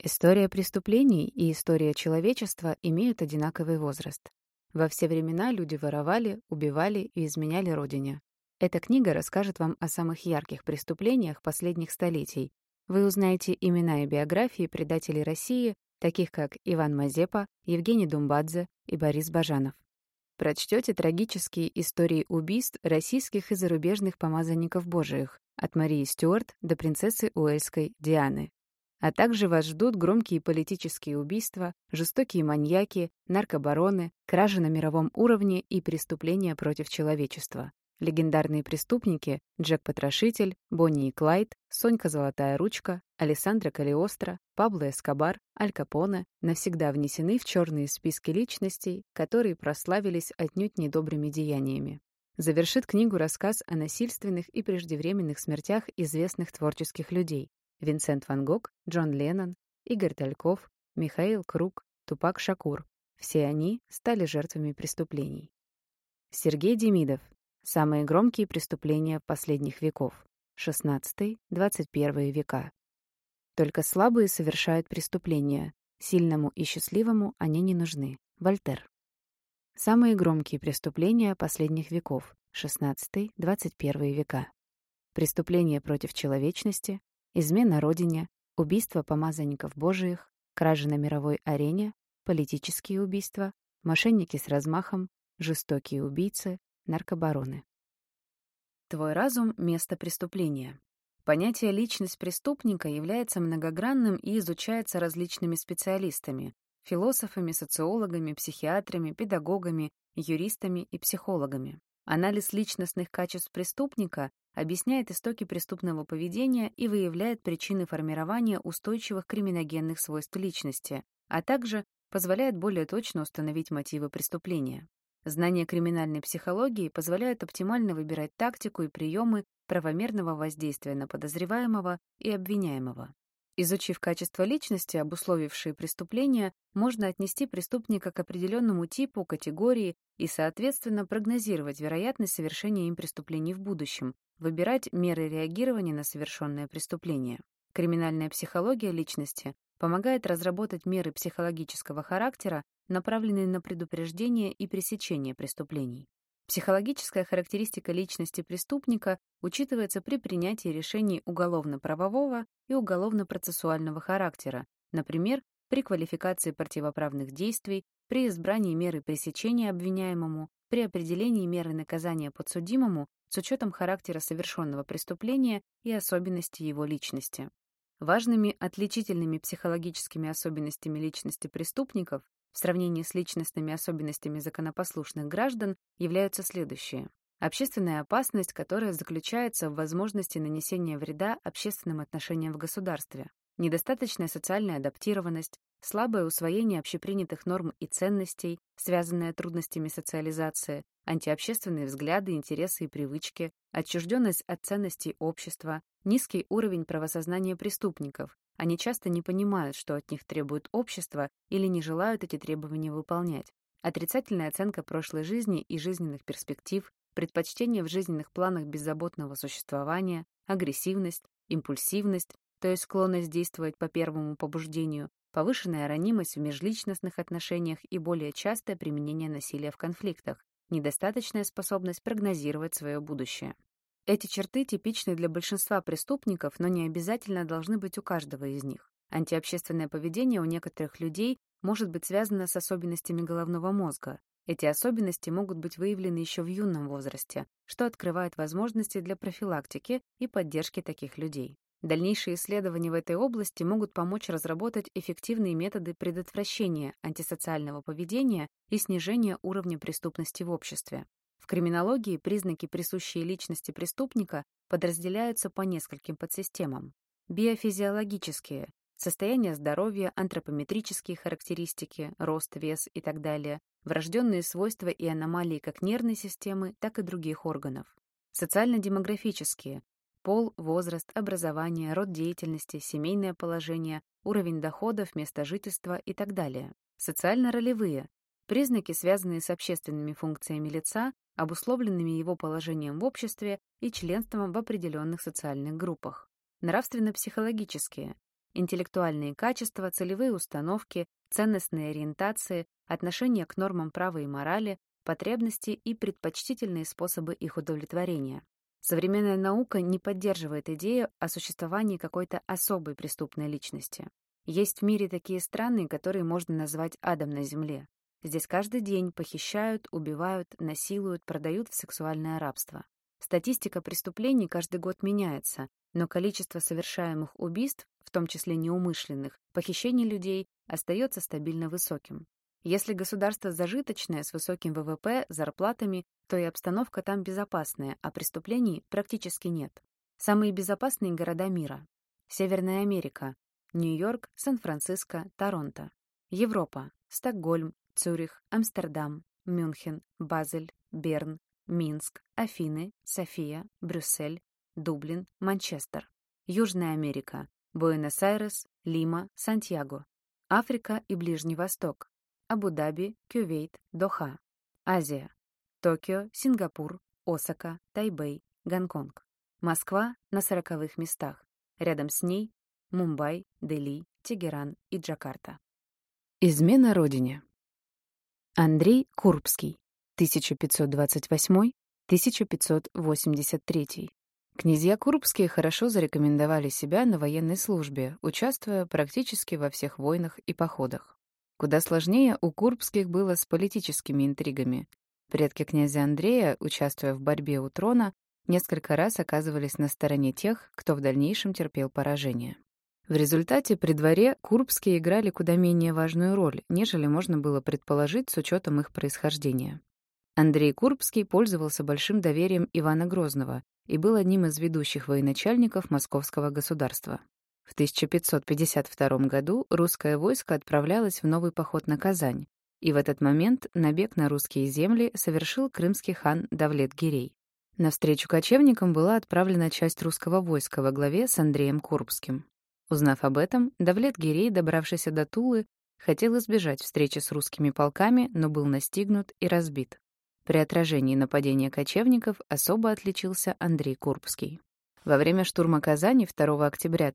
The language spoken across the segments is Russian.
История преступлений и история человечества имеют одинаковый возраст. Во все времена люди воровали, убивали и изменяли родине. Эта книга расскажет вам о самых ярких преступлениях последних столетий. Вы узнаете имена и биографии предателей России, таких как Иван Мазепа, Евгений Думбадзе и Борис Бажанов. Прочтете трагические истории убийств российских и зарубежных помазанников Божиих, от Марии Стюарт до принцессы Уэльской Дианы. А также вас ждут громкие политические убийства, жестокие маньяки, наркобароны, кражи на мировом уровне и преступления против человечества. Легендарные преступники Джек-Потрошитель, Бонни и Клайд, Сонька Золотая Ручка, Алессандро Калиостро, Пабло Эскобар, Аль Капоне навсегда внесены в черные списки личностей, которые прославились отнюдь недобрыми деяниями. Завершит книгу рассказ о насильственных и преждевременных смертях известных творческих людей: Винсент Ван Гог, Джон Леннон, Игорь Тальков, Михаил Круг, Тупак Шакур. Все они стали жертвами преступлений. Сергей Демидов. Самые громкие преступления последних веков. 16-21 века. Только слабые совершают преступления. Сильному и счастливому они не нужны. Вольтер. Самые громкие преступления последних веков. 16-21 века. Преступления против человечности, измена родине, убийство помазанников Божиих, кражи на мировой арене, политические убийства, мошенники с размахом, жестокие убийцы, наркобароны. Твой разум — место преступления. Понятие «личность преступника» является многогранным и изучается различными специалистами — философами, социологами, психиатрами, педагогами, юристами и психологами. Анализ личностных качеств преступника объясняет истоки преступного поведения и выявляет причины формирования устойчивых криминогенных свойств личности, а также позволяет более точно установить мотивы преступления. Знания криминальной психологии позволяют оптимально выбирать тактику и приемы правомерного воздействия на подозреваемого и обвиняемого. Изучив качества личности, обусловившие преступления, можно отнести преступника к определенному типу, категории и, соответственно, прогнозировать вероятность совершения им преступлений в будущем, выбирать меры реагирования на совершенное преступление. Криминальная психология личности помогает разработать меры психологического характера, направленные на предупреждение и пресечение преступлений. Психологическая характеристика личности преступника учитывается при принятии решений уголовно-правового и уголовно-процессуального характера, например, при квалификации противоправных действий, при избрании меры пресечения обвиняемому, при определении меры наказания подсудимому с учетом характера совершенного преступления и особенностей его личности. Важными отличительными психологическими особенностями личности преступников в сравнении с личностными особенностями законопослушных граждан являются следующие. Общественная опасность, которая заключается в возможности нанесения вреда общественным отношениям в государстве, недостаточная социальная адаптированность, слабое усвоение общепринятых норм и ценностей, связанное трудностями социализации, антиобщественные взгляды, интересы и привычки, отчужденность от ценностей общества, низкий уровень правосознания преступников. Они часто не понимают, что от них требует общество, или не желают эти требования выполнять. Отрицательная оценка прошлой жизни и жизненных перспектив, предпочтение в жизненных планах беззаботного существования, агрессивность, импульсивность, то есть склонность действовать по первому побуждению, повышенная ранимость в межличностных отношениях и более частое применение насилия в конфликтах, недостаточная способность прогнозировать свое будущее. Эти черты типичны для большинства преступников, но не обязательно должны быть у каждого из них. Антиобщественное поведение у некоторых людей может быть связано с особенностями головного мозга. Эти особенности могут быть выявлены еще в юном возрасте, что открывает возможности для профилактики и поддержки таких людей. Дальнейшие исследования в этой области могут помочь разработать эффективные методы предотвращения антисоциального поведения и снижения уровня преступности в обществе. В криминологии признаки, присущие личности преступника, подразделяются по нескольким подсистемам. Биофизиологические — состояние здоровья, антропометрические характеристики, рост, вес и так далее, врожденные свойства и аномалии как нервной системы, так и других органов. Социально-демографические — пол, возраст, образование, род деятельности, семейное положение, уровень доходов, место жительства и так далее. Социально-ролевые — признаки, связанные с общественными функциями лица, обусловленными его положением в обществе и членством в определенных социальных группах. Нравственно-психологические интеллектуальные качества, целевые установки, ценностные ориентации, отношение к нормам права и морали, потребности и предпочтительные способы их удовлетворения. Современная наука не поддерживает идею о существовании какой-то особой преступной личности. Есть в мире такие страны, которые можно назвать адом на земле. Здесь каждый день похищают, убивают, насилуют, продают в сексуальное рабство. Статистика преступлений каждый год меняется, но количество совершаемых убийств, в том числе неумышленных, похищений людей, остается стабильно высоким. Если государство зажиточное, с высоким ВВП, зарплатами, то и обстановка там безопасная, а преступлений практически нет. Самые безопасные города мира. Северная Америка. Нью-Йорк, Сан-Франциско, Торонто. Европа. Стокгольм, Цюрих, Амстердам, Мюнхен, Базель, Берн, Минск, Афины, София, Брюссель, Дублин, Манчестер. Южная Америка. Буэнос-Айрес, Лима, Сантьяго. Африка и Ближний Восток. Абу-Даби, Кувейт, Доха. Азия. Токио, Сингапур, Осака, Тайбэй, Гонконг. Москва на 40-х местах. Рядом с ней Мумбай, Дели, Тегеран и Джакарта. Измена родине. Андрей Курбский, 1528-1583. Князья Курбские хорошо зарекомендовали себя на военной службе, участвуя практически во всех войнах и походах. Куда сложнее у Курбских было с политическими интригами. Предки князя Андрея, участвуя в борьбе у трона, несколько раз оказывались на стороне тех, кто в дальнейшем терпел поражение. В результате при дворе Курбские играли куда менее важную роль, нежели можно было предположить с учетом их происхождения. Андрей Курбский пользовался большим доверием Ивана Грозного и был одним из ведущих военачальников Московского государства. В 1552 году русское войско отправлялось в новый поход на Казань, и в этот момент набег на русские земли совершил крымский хан Давлет-Гирей. Навстречу кочевникам была отправлена часть русского войска во главе с Андреем Курбским. Узнав об этом, Давлет-Гирей, добравшийся до Тулы, хотел избежать встречи с русскими полками, но был настигнут и разбит. При отражении нападения кочевников особо отличился Андрей Курбский. Во время штурма Казани 2 октября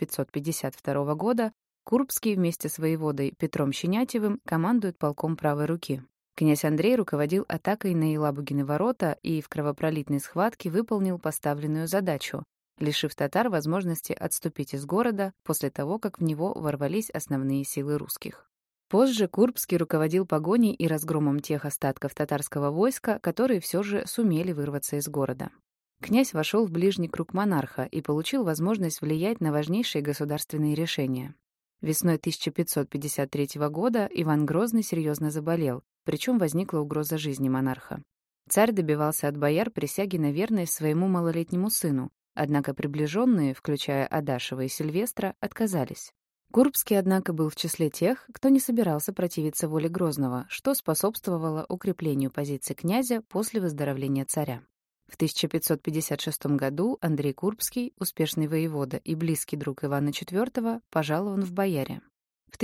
1552 года Курбский вместе с воеводой Петром Щенятьевым командует полком правой руки. Князь Андрей руководил атакой на Елабугины ворота и в кровопролитной схватке выполнил поставленную задачу, лишив татар возможности отступить из города после того, как в него ворвались основные силы русских. Позже Курбский руководил погоней и разгромом тех остатков татарского войска, которые все же сумели вырваться из города. Князь вошел в ближний круг монарха и получил возможность влиять на важнейшие государственные решения. Весной 1553 года Иван Грозный серьезно заболел, причем возникла угроза жизни монарха. Царь добивался от бояр присяги на верность своему малолетнему сыну, однако приближенные, включая Адашева и Сильвестра, отказались. Курбский, однако, был в числе тех, кто не собирался противиться воле Грозного, что способствовало укреплению позиций князя после выздоровления царя. В 1556 году Андрей Курбский, успешный воевода и близкий друг Ивана IV, пожалован в бояре. В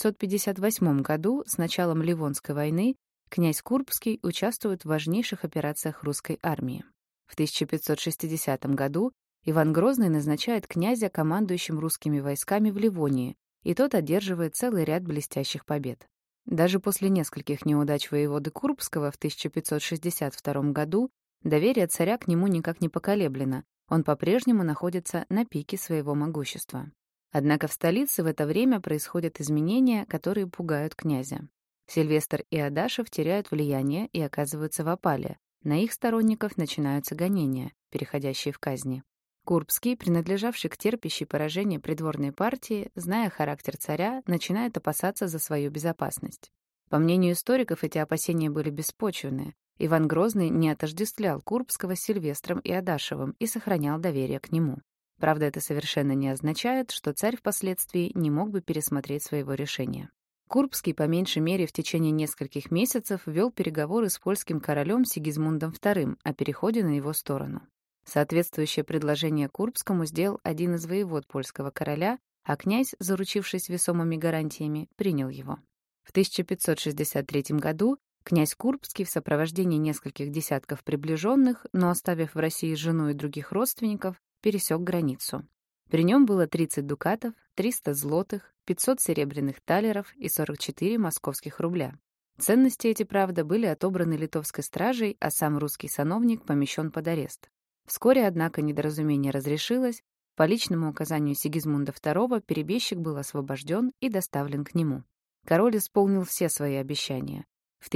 1558 году, с началом Ливонской войны, князь Курбский участвует в важнейших операциях русской армии. В 1560 году Иван Грозный назначает князя командующим русскими войсками в Ливонии, и тот одерживает целый ряд блестящих побед. Даже после нескольких неудач воеводы Курбского в 1562 году доверие царя к нему никак не поколеблено, он по-прежнему находится на пике своего могущества. Однако в столице в это время происходят изменения, которые пугают князя. Сильвестр и Адашев теряют влияние и оказываются в опале. На их сторонников начинаются гонения, переходящие в казни. Курбский, принадлежавший к терпящей поражение придворной партии, зная характер царя, начинает опасаться за свою безопасность. По мнению историков, эти опасения были беспочвенны. Иван Грозный не отождествлял Курбского с Сильвестром и Адашевым и сохранял доверие к нему. Правда, это совершенно не означает, что царь впоследствии не мог бы пересмотреть своего решения. Курбский, по меньшей мере, в течение нескольких месяцев вел переговоры с польским королем Сигизмундом II о переходе на его сторону. Соответствующее предложение Курбскому сделал один из воевод польского короля, а князь, заручившись весомыми гарантиями, принял его. В 1563 году князь Курбский в сопровождении нескольких десятков приближенных, но оставив в России жену и других родственников, пересек границу. При нем было 30 дукатов, 300 злотых, 500 серебряных талеров и 44 московских рубля. Ценности эти, правда, были отобраны литовской стражей, а сам русский сановник помещен под арест. Вскоре, однако, недоразумение разрешилось. По личному указанию Сигизмунда II перебежчик был освобожден и доставлен к нему. Король исполнил все свои обещания. В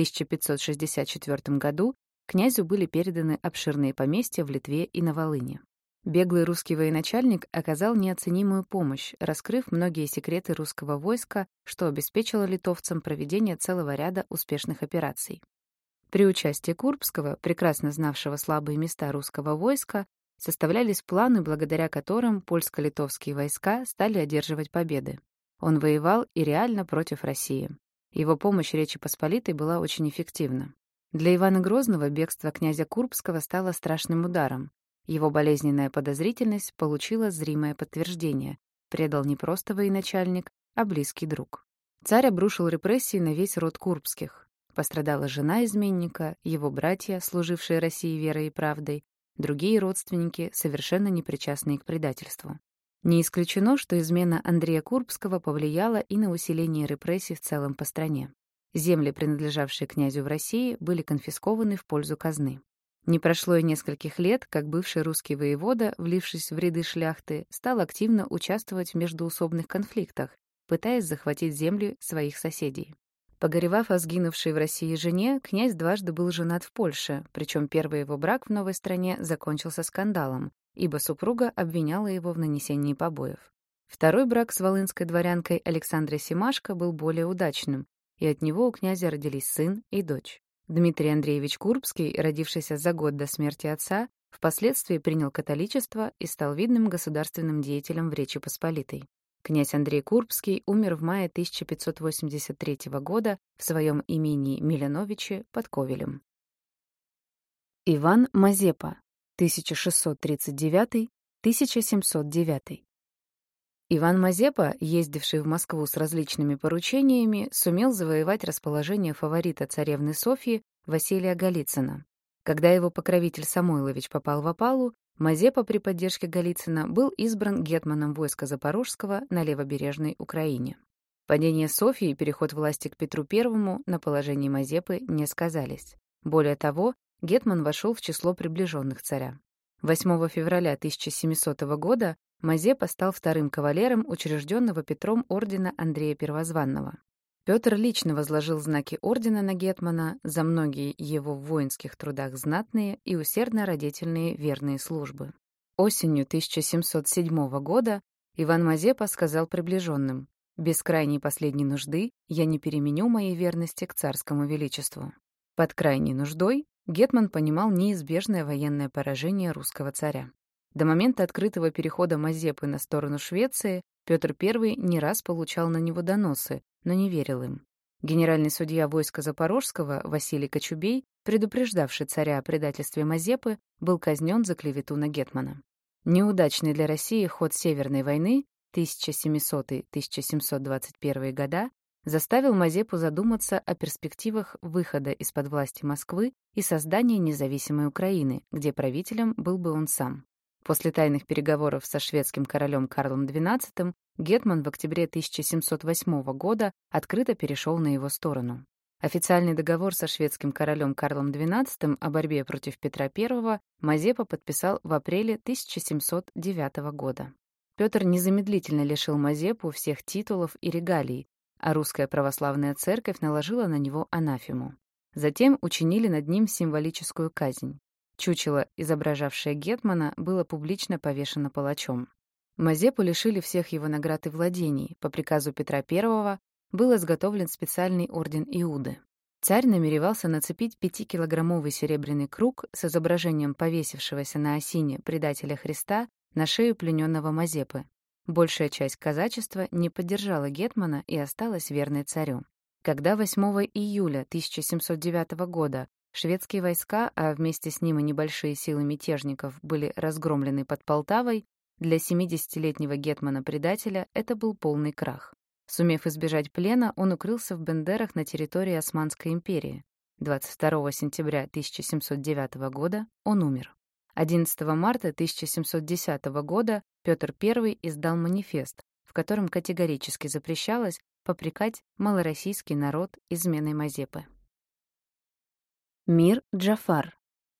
1564 году князю были переданы обширные поместья в Литве и на Волыни. Беглый русский военачальник оказал неоценимую помощь, раскрыв многие секреты русского войска, что обеспечило литовцам проведение целого ряда успешных операций. При участии Курбского, прекрасно знавшего слабые места русского войска, составлялись планы, благодаря которым польско-литовские войска стали одерживать победы. Он воевал и реально против России. Его помощь Речи Посполитой была очень эффективна. Для Ивана Грозного бегство князя Курбского стало страшным ударом. Его болезненная подозрительность получила зримое подтверждение. Предал не просто военачальник, а близкий друг. Царь обрушил репрессии на весь род Курбских. Пострадала жена изменника, его братья, служившие России верой и правдой, другие родственники, совершенно непричастные к предательству. Не исключено, что измена Андрея Курбского повлияла и на усиление репрессий в целом по стране. Земли, принадлежавшие князю в России, были конфискованы в пользу казны. Не прошло и нескольких лет, как бывший русский воевода, влившись в ряды шляхты, стал активно участвовать в междоусобных конфликтах, пытаясь захватить земли своих соседей. Погоревав о сгинувшей в России жене, князь дважды был женат в Польше, причем первый его брак в новой стране закончился скандалом, ибо супруга обвиняла его в нанесении побоев. Второй брак с волынской дворянкой Александрой Семашко был более удачным, и от него у князя родились сын и дочь. Дмитрий Андреевич Курбский, родившийся за год до смерти отца, впоследствии принял католичество и стал видным государственным деятелем в Речи Посполитой. Князь Андрей Курбский умер в мае 1583 года в своем имении Миляновичи под Ковелем. Иван Мазепа, 1639-1709. Иван Мазепа, ездивший в Москву с различными поручениями, сумел завоевать расположение фаворита царевны Софьи Василия Голицына. Когда его покровитель Самойлович попал в опалу, Мазепа при поддержке Голицына был избран гетманом войска Запорожского на левобережной Украине. Падение Софьи и переход власти к Петру I на положении Мазепы не сказались. Более того, гетман вошел в число приближенных царя. 8 февраля 1700 года Мазепа стал вторым кавалером учрежденного Петром ордена Андрея Первозванного. Петр лично возложил знаки ордена на гетмана за многие его в воинских трудах знатные и усердно родительные верные службы. Осенью 1707 года Иван Мазепа сказал приближенным: «Без крайней последней нужды я не переменю моей верности к царскому величеству». Под крайней нуждой гетман понимал неизбежное военное поражение русского царя. До момента открытого перехода Мазепы на сторону Швеции Петр I не раз получал на него доносы, но не верил им. Генеральный судья войска Запорожского Василий Кочубей, предупреждавший царя о предательстве Мазепы, был казнен за клевету на гетмана. Неудачный для России ход Северной войны 1700-1721 года заставил Мазепу задуматься о перспективах выхода из-под власти Москвы и создания независимой Украины, где правителем был бы он сам. После тайных переговоров со шведским королем Карлом XII гетман в октябре 1708 года открыто перешел на его сторону. Официальный договор со шведским королем Карлом XII о борьбе против Петра I Мазепа подписал в апреле 1709 года. Петр незамедлительно лишил Мазепу всех титулов и регалий, а русская православная церковь наложила на него анафему. Затем учинили над ним символическую казнь. Чучело, изображавшее гетмана, было публично повешено палачом. Мазепу лишили всех его наград и владений. По приказу Петра I был изготовлен специальный орден Иуды. Царь намеревался нацепить 5-килограммовый серебряный круг с изображением повесившегося на осине предателя Христа на шею плененного Мазепы. Большая часть казачества не поддержала гетмана и осталась верной царю. Когда 8 июля 1709 года шведские войска, а вместе с ним и небольшие силы мятежников, были разгромлены под Полтавой, для 70-летнего гетмана-предателя это был полный крах. Сумев избежать плена, он укрылся в Бендерах на территории Османской империи. 22 сентября 1709 года он умер. 11 марта 1710 года Петр I издал манифест, в котором категорически запрещалось попрекать малороссийский народ изменой Мазепы. Мир Джафар,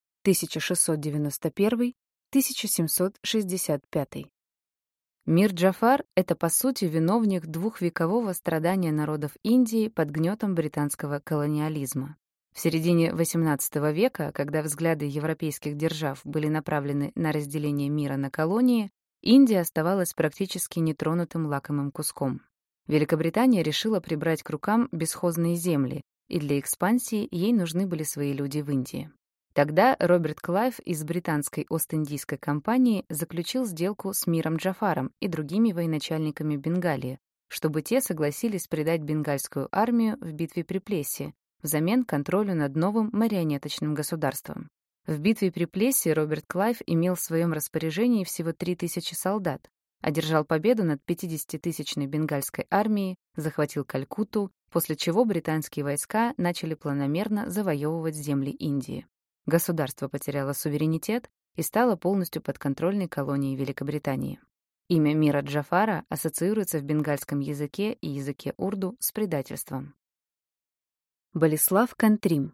1691-1765. Мир Джафар — это, по сути, виновник двухвекового страдания народов Индии под гнетом британского колониализма. В середине XVIII века, когда взгляды европейских держав были направлены на разделение мира на колонии, Индия оставалась практически нетронутым лакомым куском. Великобритания решила прибрать к рукам бесхозные земли, и для экспансии ей нужны были свои люди в Индии. Тогда Роберт Клайв из британской Ост-Индийской компании заключил сделку с Миром Джафаром и другими военачальниками Бенгалии, чтобы те согласились предать бенгальскую армию в битве при Плесси взамен контролю над новым марионеточным государством. В битве при Плесси Роберт Клайв имел в своем распоряжении всего 3000 солдат, одержал победу над 50-тысячной бенгальской армией, захватил Калькутту, после чего британские войска начали планомерно завоевывать земли Индии. Государство потеряло суверенитет и стало полностью подконтрольной колонией Великобритании. Имя Мира Джафара ассоциируется в бенгальском языке и языке урду с предательством. Болеслав Кантрим,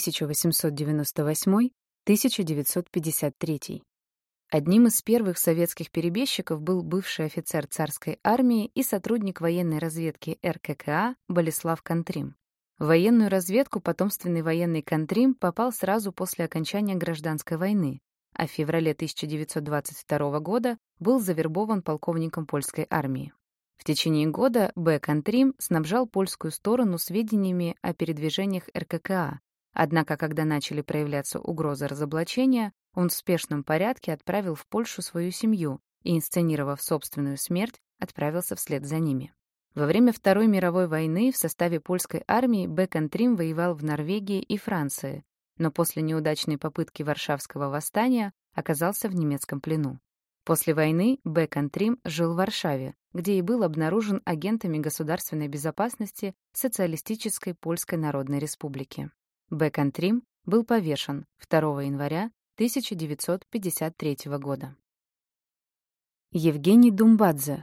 1898-1953. Одним из первых советских перебежчиков был бывший офицер царской армии и сотрудник военной разведки РККА Болеслав Кантрим. В военную разведку потомственный военный Кантрим попал сразу после окончания Гражданской войны, а в феврале 1922 года был завербован полковником польской армии. В течение года Б. Кантрим снабжал польскую сторону сведениями о передвижениях РККА, однако, когда начали проявляться угрозы разоблачения, он в спешном порядке отправил в Польшу свою семью и, инсценировав собственную смерть, отправился вслед за ними. Во время Второй мировой войны в составе польской армии Б. Кантрим воевал в Норвегии и Франции, но после неудачной попытки Варшавского восстания оказался в немецком плену. После войны Б. Кантрим жил в Варшаве, где и был обнаружен агентами государственной безопасности Социалистической Польской Народной Республики. Б. Кантрим был повешен 2 января 1953 года. Евгений Думбадзе,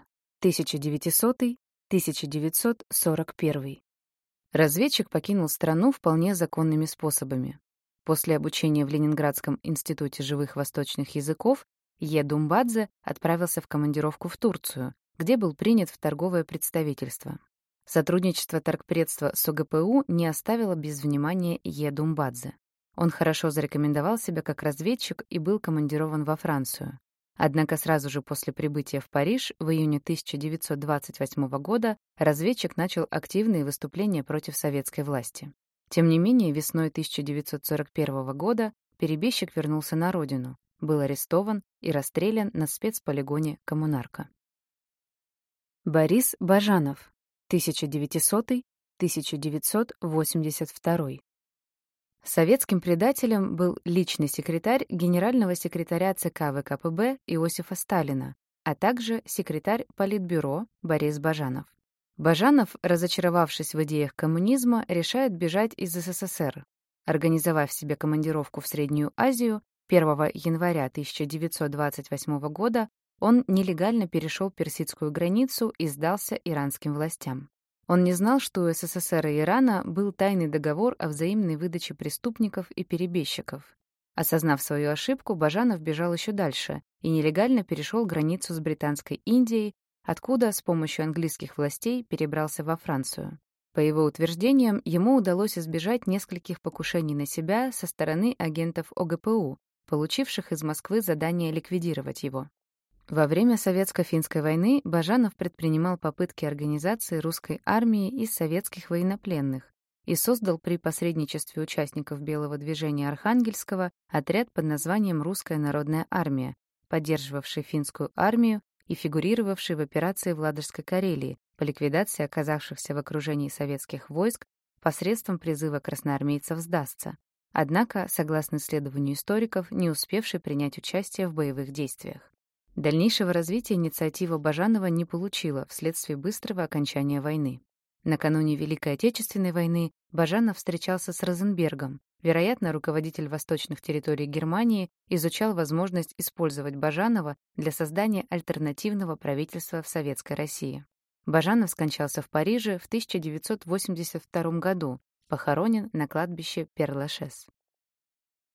1900-1941. Разведчик покинул страну вполне законными способами. После обучения в Ленинградском институте живых восточных языков Е. Думбадзе отправился в командировку в Турцию, где был принят в торговое представительство. Сотрудничество торгпредства с ОГПУ не оставило без внимания Е. Думбадзе. Он хорошо зарекомендовал себя как разведчик и был командирован во Францию. Однако сразу же после прибытия в Париж в июне 1928 года разведчик начал активные выступления против советской власти. Тем не менее, весной 1941 года перебежчик вернулся на родину, был арестован и расстрелян на спецполигоне Коммунарка. Борис Бажанов, 1900-1982. Советским предателем был личный секретарь генерального секретаря ЦК ВКПБ Иосифа Сталина, а также секретарь Политбюро Борис Бажанов. Бажанов, разочаровавшись в идеях коммунизма, решает бежать из СССР. Организовав себе командировку в Среднюю Азию, 1 января 1928 года он нелегально перешел персидскую границу и сдался иранским властям. Он не знал, что у СССР и Ирана был тайный договор о взаимной выдаче преступников и перебежчиков. Осознав свою ошибку, Бажанов бежал еще дальше и нелегально перешел границу с Британской Индией, откуда с помощью английских властей перебрался во Францию. По его утверждениям, ему удалось избежать нескольких покушений на себя со стороны агентов ОГПУ, получивших из Москвы задание ликвидировать его. Во время Советско-финской войны Бажанов предпринимал попытки организации русской армии из советских военнопленных и создал при посредничестве участников Белого движения Архангельского отряд под названием «Русская народная армия», поддерживавший финскую армию и фигурировавший в операции в Ладожской Карелии по ликвидации оказавшихся в окружении советских войск посредством призыва красноармейцев сдаться, однако, согласно исследованию историков, не успевший принять участие в боевых действиях. Дальнейшего развития инициатива Бажанова не получила вследствие быстрого окончания войны. Накануне Великой Отечественной войны Бажанов встречался с Розенбергом, Вероятно, руководитель восточных территорий Германии изучал возможность использовать Бажанова для создания альтернативного правительства в Советской России. Бажанов скончался в Париже в 1982 году, похоронен на кладбище Пер-Лашез.